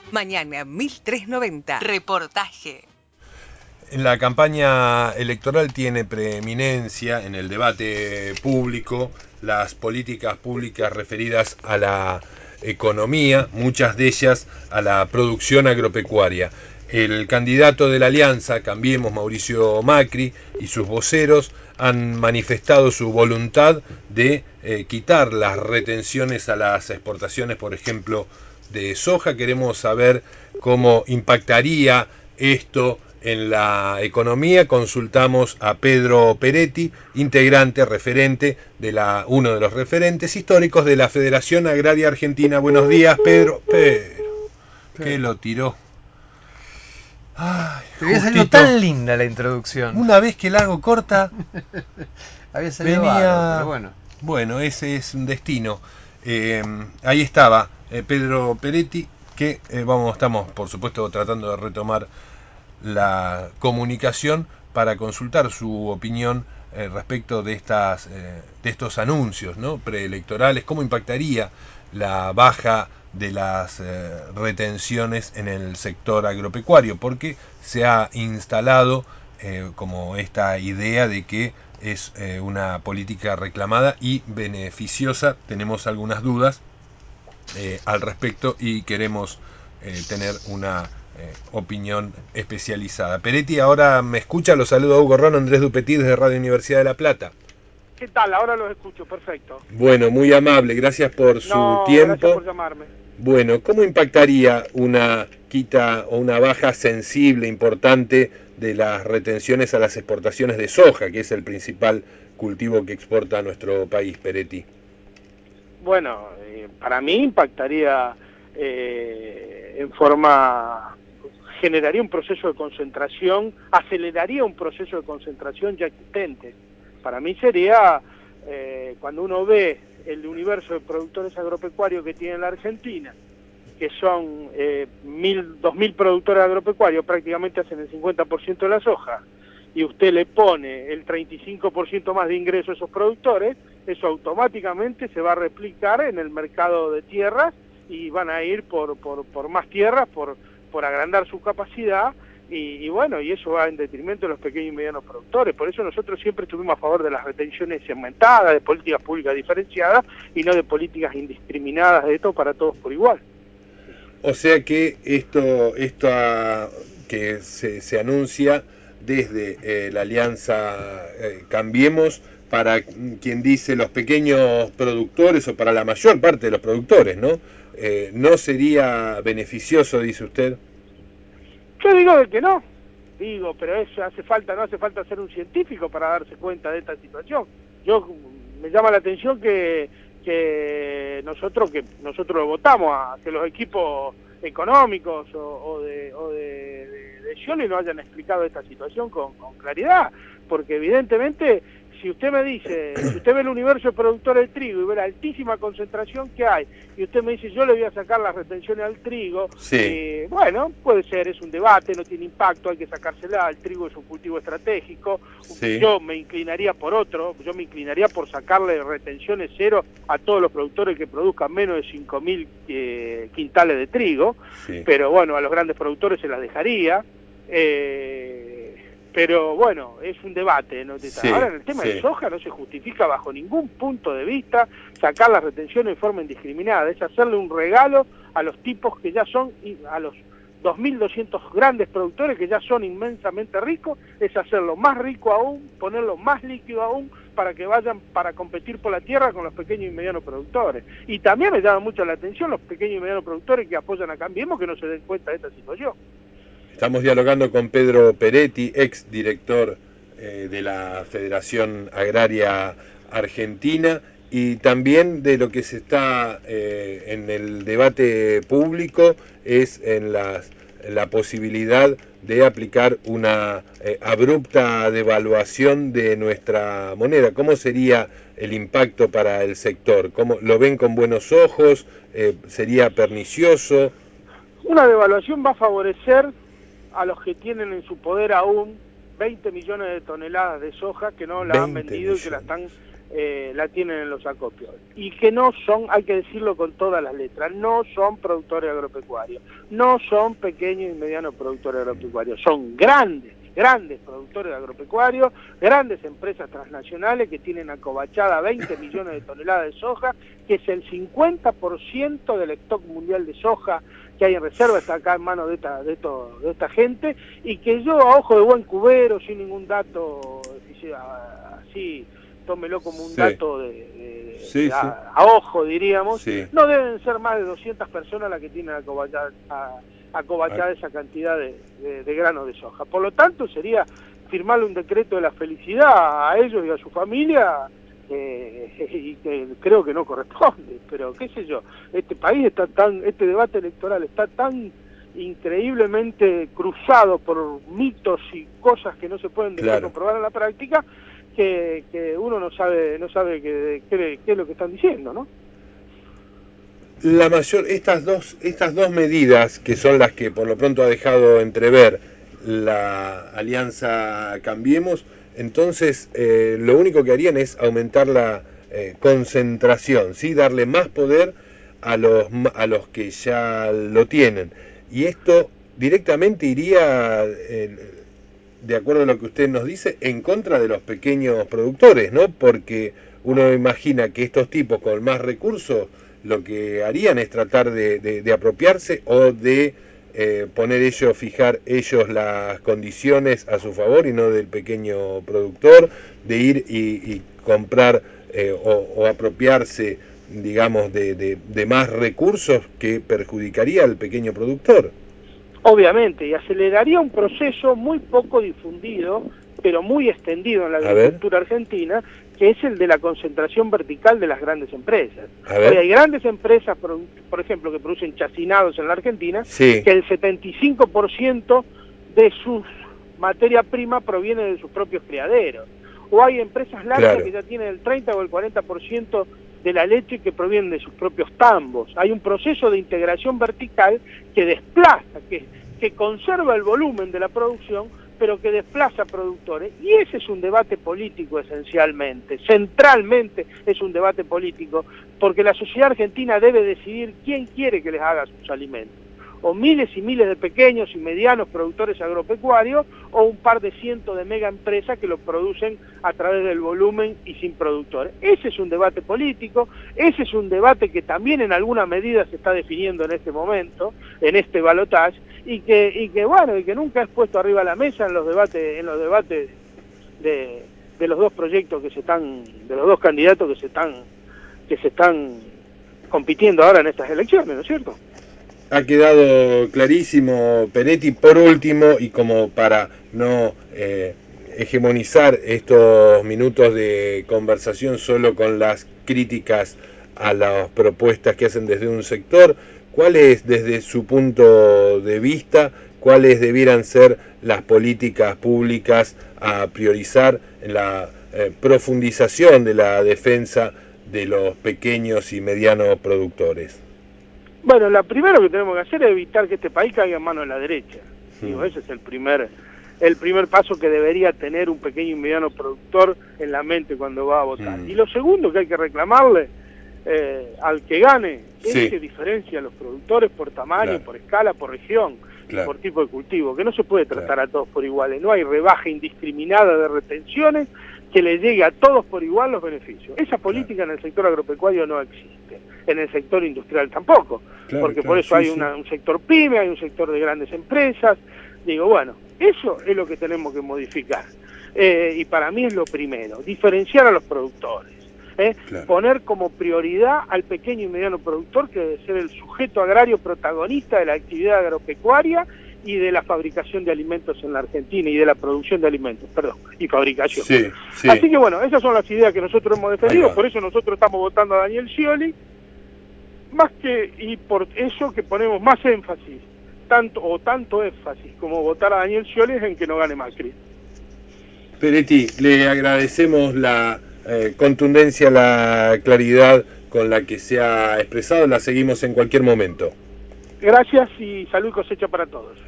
Mañana 1390. Reportaje. La campaña electoral tiene preeminencia en el debate público las políticas públicas referidas a la economía, muchas de ellas a la producción agropecuaria. El candidato de la Alianza, Cambiemos, Mauricio Macri, y sus voceros han manifestado su voluntad de quitar las retenciones a las exportaciones, por ejemplo, de soja. Queremos saber cómo impactaría esto en la economía. Consultamos a Pedro Peretti, integrante, referente uno de los referentes históricos de la Federación Agraria Argentina. Buenos días, Pedro. ¿Qué lo tiró? Ay, te había salido tan linda la introducción. Una vez que la hago corta, había salido bárbaro, pero bueno. Bueno, ese es un destino. Ahí estaba Pedro Peretti, que estamos por supuesto tratando de retomar la comunicación para consultar su opinión respecto de estos anuncios, ¿no?, preelectorales. ¿Cómo impactaría la baja de las retenciones en el sector agropecuario? Porque se ha instalado como esta idea de que es una política reclamada y beneficiosa. Tenemos algunas dudas al respecto y queremos tener una opinión especializada. Peretti, ahora me escucha, lo saludo a Hugo Ron, Andrés Dupetí desde Radio Universidad de La Plata. ¿Qué tal? Ahora los escucho, perfecto. Bueno, muy amable, gracias por su tiempo. Gracias por llamarme. Bueno, ¿cómo impactaría una quita o una baja sensible, importante, de las retenciones a las exportaciones de soja, que es el principal cultivo que exporta a nuestro país, Peretti? Bueno, para mí impactaría en forma... generaría un proceso de concentración, aceleraría un proceso de concentración ya existente. Para mí sería, cuando uno ve el universo de productores agropecuarios que tiene la Argentina, que son 2.000 productores agropecuarios, prácticamente hacen el 50% de la soja, y usted le pone el 35% más de ingreso a esos productores, eso automáticamente se va a replicar en el mercado de tierras y van a ir por más tierras, por agrandar su capacidad, y bueno, y eso va en detrimento de los pequeños y medianos productores. Por eso nosotros siempre estuvimos a favor de las retenciones segmentadas, de políticas públicas diferenciadas, y no de políticas indiscriminadas de esto para todos por igual. O sea que esto que se anuncia desde la alianza Cambiemos, para quien dice los pequeños productores, o para la mayor parte de los productores, ¿no? ¿No sería beneficioso, dice usted? Yo digo de que no, pero eso no hace falta ser un científico para darse cuenta de esta situación. Me llama la atención que nosotros lo votamos a que los equipos económicos o de Scioli no hayan explicado esta situación con claridad, porque evidentemente si usted ve el universo de productores de trigo y ve la altísima concentración que hay, y usted me dice yo le voy a sacar las retenciones al trigo, sí. Bueno, puede ser, es un debate, no tiene impacto, hay que sacársela, el trigo es un cultivo estratégico, Sí. Yo me inclinaría por sacarle retenciones cero a todos los productores que produzcan menos de 5.000 quintales de trigo, Sí. Pero bueno, a los grandes productores se las dejaría, pero bueno, es un debate, ¿no? Sí, Ahora en el tema de soja no se justifica bajo ningún punto de vista sacar las retenciones de forma indiscriminada, es hacerle un regalo a los tipos que ya son, a los 2.200 grandes productores que ya son inmensamente ricos, es hacerlo más rico aún, ponerlo más líquido aún, para que vayan para competir por la tierra con los pequeños y medianos productores. Y también me llama mucho la atención los pequeños y medianos productores que apoyan a Cambiemos, que no se den cuenta de esta situación. Estamos dialogando con Pedro Peretti, ex director de la Federación Agraria Argentina, y también de lo que se está en el debate público es en la posibilidad de aplicar una abrupta devaluación de nuestra moneda. ¿Cómo sería el impacto para el sector? ¿Cómo lo ven con buenos ojos? ¿Sería pernicioso? Una devaluación va a favorecer a los que tienen en su poder aún 20 millones de toneladas de soja que no la han vendido y que la están la tienen en los acopios, y que no son, hay que decirlo con todas las letras, no son productores agropecuarios, no son pequeños y medianos productores agropecuarios, son grandes productores agropecuarios, grandes empresas transnacionales que tienen acobachada 20 millones de toneladas de soja, que es el 50% del stock mundial de soja que hay en reserva, está acá en manos de esta gente, y que yo a ojo de buen cubero, sin ningún dato así, tómelo como un dato a ojo, diríamos, no deben ser más de 200 personas las que tienen acobachada esa cantidad de granos de soja. Por lo tanto, sería firmarle un decreto de la felicidad a ellos y a su familia, y que creo que no corresponde, pero qué sé yo, este debate electoral está tan increíblemente cruzado por mitos y cosas que no se pueden después comprobar en la práctica, que uno no sabe qué es lo que están diciendo, ¿no? Estas dos medidas, que son las que por lo pronto ha dejado entrever la alianza Cambiemos, entonces lo único que harían es aumentar la concentración, ¿sí? Darle más poder a los que ya lo tienen. Y esto directamente iría, de acuerdo a lo que usted nos dice, en contra de los pequeños productores, ¿no? Porque uno imagina que estos tipos con más recursos lo que harían es tratar de apropiarse o de fijar ellos las condiciones a su favor y no del pequeño productor, de ir y comprar o apropiarse, digamos, de más recursos que perjudicaría al pequeño productor. Obviamente, y aceleraría un proceso muy poco difundido, pero muy extendido en la agricultura argentina, que es el de la concentración vertical de las grandes empresas. Hoy hay grandes empresas, por ejemplo, que producen chacinados en la Argentina, que el 75% de su materia prima proviene de sus propios criaderos. O hay empresas lácteas que ya tienen el 30 o el 40% de la leche que proviene de sus propios tambos. Hay un proceso de integración vertical que desplaza, que conserva el volumen de la producción, pero que desplaza productores. Y ese es un debate político esencialmente, centralmente es un debate político, porque la sociedad argentina debe decidir quién quiere que les haga sus alimentos. O miles y miles de pequeños y medianos productores agropecuarios, o un par de cientos de mega empresas que lo producen a través del volumen y sin productores. Ese es un debate político, ese es un debate que también en alguna medida se está definiendo en este momento, en este balotaje, y que nunca es puesto arriba de la mesa en los debates de los dos proyectos de los dos candidatos que se están compitiendo ahora en estas elecciones, ¿no es cierto? Ha quedado clarísimo, Peretti. Por último, y como para no hegemonizar estos minutos de conversación solo con las críticas a las propuestas que hacen desde un sector, ¿cuáles, desde su punto de vista, cuáles debieran ser las políticas públicas a priorizar en la profundización de la defensa de los pequeños y medianos productores? Bueno, lo primero que tenemos que hacer es evitar que este país caiga en manos de la derecha. Digo, ese es el primer paso que debería tener un pequeño y mediano productor en la mente cuando va a votar. Y lo segundo que hay que reclamarle al que gane es que diferencia a los productores por tamaño, por escala, por región, por tipo de cultivo, que no se puede tratar a todos por iguales. No hay rebaja indiscriminada de retenciones que le llegue a todos por igual los beneficios. Esa política en el sector agropecuario no existe, en el sector industrial tampoco, porque por eso hay un sector pyme, hay un sector de grandes empresas. Digo, bueno, eso es lo que tenemos que modificar, y para mí es lo primero, diferenciar a los productores, poner como prioridad al pequeño y mediano productor, que debe ser el sujeto agrario protagonista de la actividad agropecuaria y de la fabricación de alimentos en la Argentina, y de la producción de alimentos, y fabricación. Así que bueno, esas son las ideas que nosotros hemos defendido, por eso nosotros estamos votando a Daniel Scioli, y por eso que ponemos más énfasis, tanto énfasis como votar a Daniel Scioli es en que no gane Macri. Peretti, le agradecemos la contundencia, la claridad con la que se ha expresado, la seguimos en cualquier momento. Gracias y salud y cosecha para todos.